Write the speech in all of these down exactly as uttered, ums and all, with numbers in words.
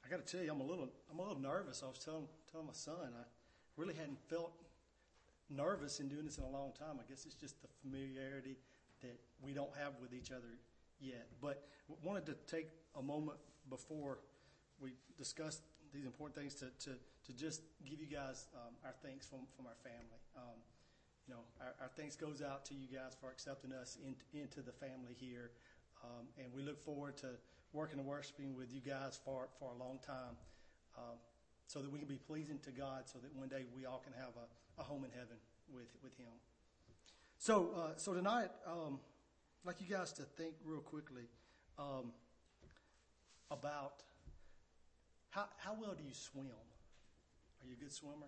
I got to tell you, I'm a little, I'm a little nervous. I was telling, telling my son, I really hadn't felt nervous in doing this in a long time. I guess it's just the familiarity that we don't have with each other yet. But wanted to take a moment before we discuss these important things to, to, to just give you guys um, our thanks from, from our family. Um, you know, our, our thanks goes out to you guys for accepting us in, into the family here. Um, and we look forward to working and worshiping with you guys for, for a long time um, so that we can be pleasing to God, so that one day we all can have a, a home in heaven with, with him. So, uh, so tonight, um, I'd like you guys to think real quickly um, about how, how well do you swim? Are you a good swimmer?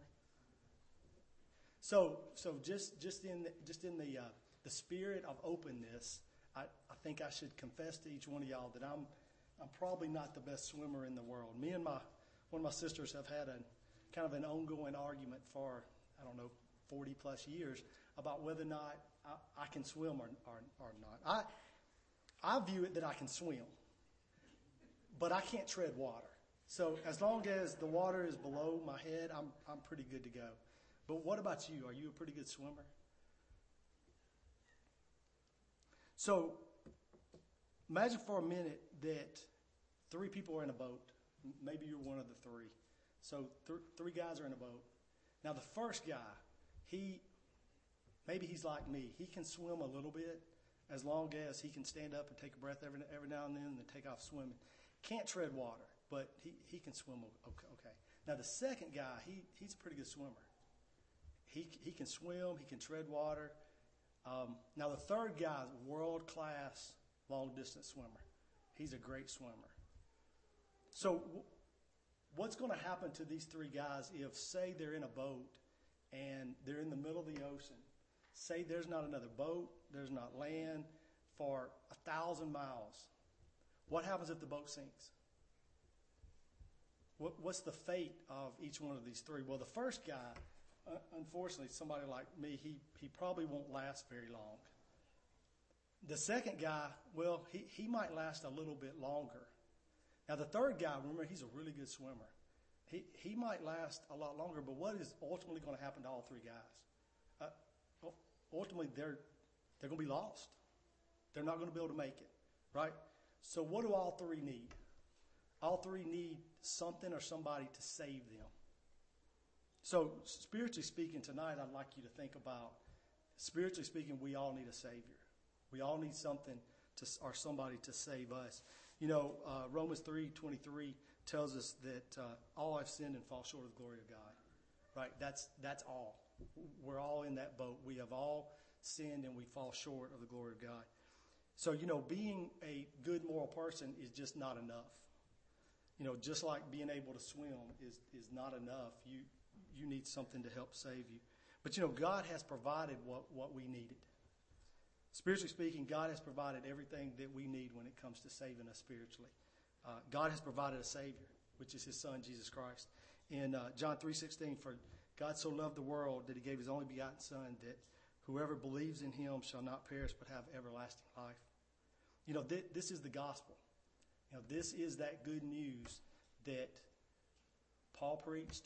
So, so just just in the, just in the uh, the spirit of openness, I, I think I should confess to each one of y'all that I'm I'm probably not the best swimmer in the world. Me and my one of my sisters have had a kind of an ongoing argument for, I don't know, forty plus years about whether or not I, I can swim or, or or not. I I view it that I can swim, but I can't tread water. So as long as the water is below my head, I'm I'm pretty good to go. But what about you? Are you a pretty good swimmer? So imagine for a minute that three people are in a boat. Maybe you're one of the three. So th- three guys are in a boat. Now the first guy, he maybe he's like me. He can swim a little bit as long as he can stand up and take a breath every every now and then and then take off swimming. Can't tread water, but he, he can swim okay. okay. Now the second guy, he he's a pretty good swimmer. He he can swim, he can tread water. Um, now the third guy is a world-class long-distance swimmer. He's a great swimmer. So w- what's going to happen to these three guys if, say, they're in a boat and they're in the middle of the ocean? Say there's not another boat, there's not land for a thousand miles. What happens if the boat sinks? What, what's the fate of each one of these three? Well, the first guy, uh, unfortunately, somebody like me, he, he probably won't last very long. The second guy, well, he, he might last a little bit longer. Now, the third guy, remember, he's a really good swimmer. He he might last a lot longer, but what is ultimately going to happen to all three guys? Uh, ultimately, they're they're going to be lost. They're not going to be able to make it, right? So what do all three need? All three need something or somebody to save them. So spiritually speaking, tonight I'd like you to think about, spiritually speaking, we all need a Savior. We all need something to, or somebody to save us. You know, uh, Romans three twenty-three tells us that uh, all have sinned and fall short of the glory of God. Right? That's that's all. We're all in that boat. We have all sinned and we fall short of the glory of God. So, you know, being a good moral person is just not enough. You know, just like being able to swim is, is not enough. You you need something to help save you. But, you know, God has provided what, what we needed. Spiritually speaking, God has provided everything that we need when it comes to saving us spiritually. Uh, God has provided a Savior, which is His Son, Jesus Christ. In uh, John three sixteen, for God so loved the world that He gave His only begotten Son, that whoever believes in Him shall not perish but have everlasting life. You know, th- this is the gospel. You know, this is that good news that Paul preached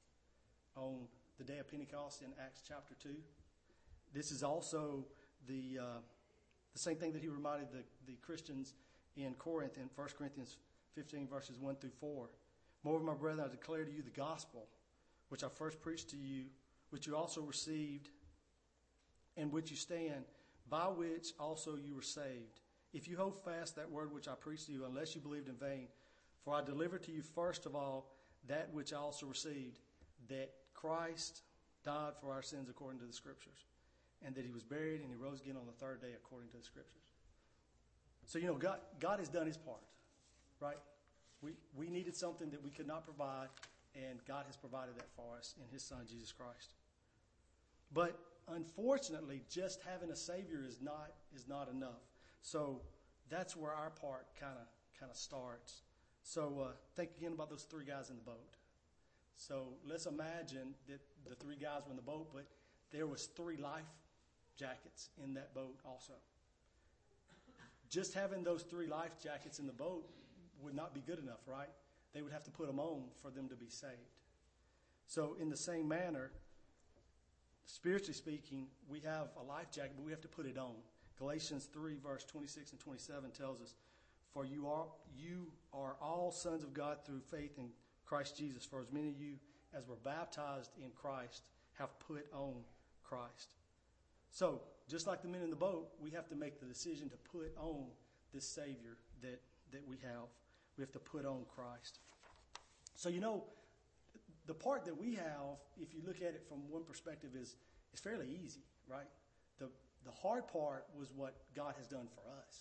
on the day of Pentecost in Acts chapter two. This is also the uh, the same thing that he reminded the, the Christians in Corinth in First Corinthians fifteen, verses one through four. Moreover, my brethren, I declare to you the gospel, which I first preached to you, which you also received, in which you stand, by which also you were saved. If you hold fast that word which I preached to you, unless you believed in vain. For I delivered to you first of all that which I also received, that Christ died for our sins according to the Scriptures, and that He was buried and He rose again on the third day according to the Scriptures. So, you know, God, God has done His part, right? We we needed something that we could not provide, and God has provided that for us in His Son, Jesus Christ. But unfortunately, just having a Savior is not is not enough. So that's where our part kind of kind of starts. So uh, think again about those three guys in the boat. So let's imagine that the three guys were in the boat, but there was three life jackets in that boat also. Just having those three life jackets in the boat would not be good enough, right? they would have to put them on for them to be saved. So in the same manner, spiritually speaking, we have a life jacket, but we have to put it on. Galatians three, verse twenty-six and twenty-seven tells us, For you are you are all sons of God through faith in Christ Jesus. For as many of you as were baptized in Christ have put on Christ. So, just like the men in the boat, we have to make the decision to put on this Savior that, that we have. We have to put on Christ. So, you know, the part that we have, if you look at it from one perspective, is, is fairly easy, right? The, the hard part was what God has done for us.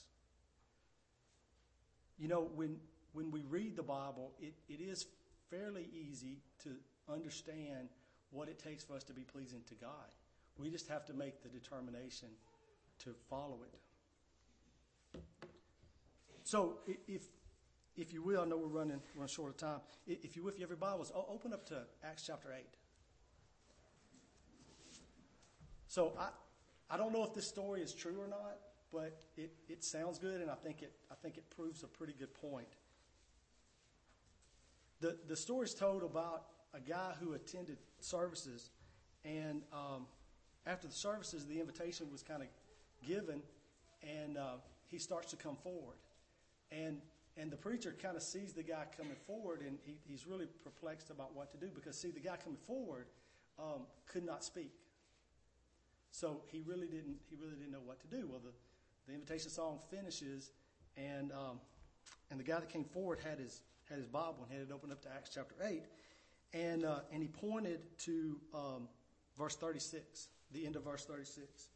You know, when when we read the Bible, it, it is fairly easy to understand what it takes for us to be pleasing to God. We just have to make the determination to follow it. So if if you will, I know we're running, running short of time. If you, if you have your Bibles, open up to Acts chapter eight. So I I don't know if this story is true or not, but it, it sounds good, and I think it I think it proves a pretty good point. The the story is told about a guy who attended services, and um, after the services, the invitation was kind of given, and uh, he starts to come forward, and and the preacher kind of sees the guy coming forward, and he, he's really perplexed about what to do because see the guy coming forward um, could not speak, so he really didn't he really didn't know what to do. Well, the the invitation song finishes, and um, and the guy that came forward had his had his Bible and had it opened up to Acts chapter eight, and uh, and he pointed to um, verse thirty-six, the end of verse thirty-six.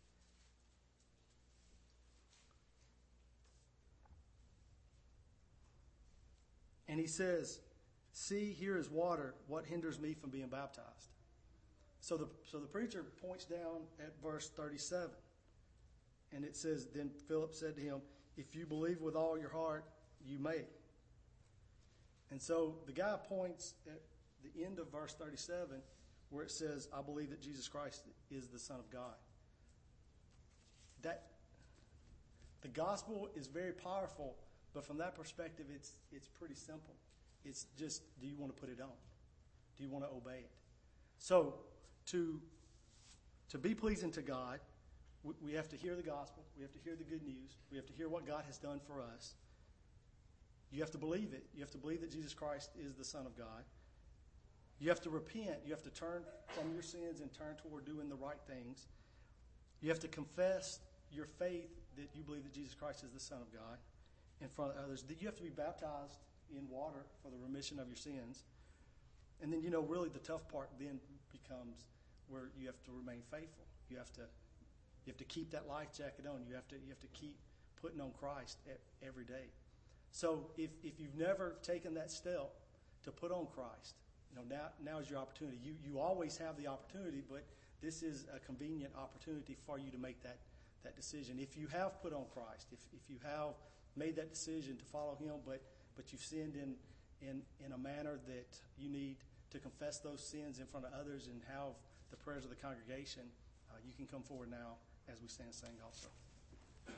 And he says, "See, here is water. What hinders me from being baptized?" So the so the preacher points down at verse thirty-seven, and it says, "Then Philip said to him, 'If you believe with all your heart, you may.'" And so the guy points at the end of verse thirty-seven where it says, "I believe that Jesus Christ is the Son of God." That the gospel is very powerful, but from that perspective, it's it's pretty simple. It's just, do you want to put it on? Do you want to obey it? So to to be pleasing to God, we, we have to hear the gospel. We have to hear the good news. We have to hear what God has done for us. You have to believe it. You have to believe that Jesus Christ is the Son of God. You have to repent. You have to turn from your sins and turn toward doing the right things. You have to confess your faith that you believe that Jesus Christ is the Son of God in front of others. You have to be baptized in water for the remission of your sins. And then, you know, really the tough part then becomes where you have to remain faithful. You have to you have to keep that life jacket on. You have to you have to keep putting on Christ every day. So if, if you've never taken that step to put on Christ, you know, now now is your opportunity. You you always have the opportunity, but this is a convenient opportunity for you to make that, that decision. If you have put on Christ, if if you have made that decision to follow Him, but but you've sinned in in, in a manner that you need to confess those sins in front of others and have the prayers of the congregation, uh, you can come forward now as we stand and sing also.